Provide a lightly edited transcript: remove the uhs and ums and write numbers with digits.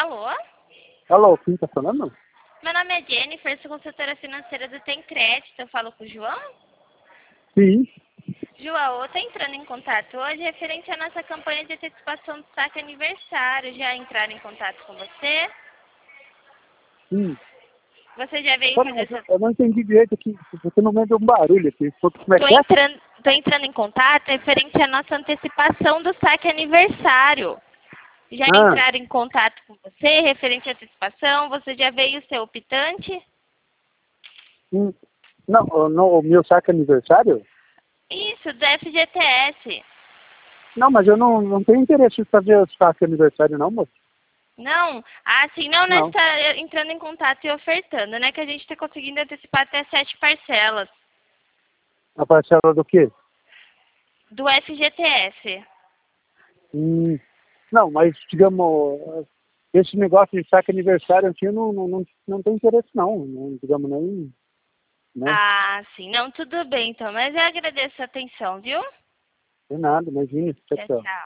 Alô? Alô, quem tá falando? Meu nome é Jennifer, sou consultora financeira do Tem Crédito. Eu falo com o João? Sim. João, eu tô entrando em contato hoje referente à nossa campanha de antecipação do saque aniversário. Já entraram em contato com você? Sim. Você já veio Pera, fazer essa... eu não entendi direito aqui. Você não me deu um barulho aqui. Como é Tô que é? entrando em contato referente à nossa antecipação do saque aniversário. Já Ah, entraram em contato com você referente à antecipação? Você já veio ser optante? sim. Não, o meu saque é aniversário? Isso, do FGTS. Não, mas eu não tenho interesse em fazer o saque aniversário, não, moço. Não? Ah, sim, não, nós Não. está entrando em contato e ofertando, né? Que a gente está conseguindo antecipar até 7 parcelas A parcela do quê? do FGTS. Não, mas, digamos, esse negócio de saque aniversário aqui, eu não tenho interesse, não. Não, digamos, nem, né? Ah, sim, não, tudo bem então, mas eu agradeço a atenção, viu? Tem nada, imagina. Tchau, Tchau, tchau. tchau.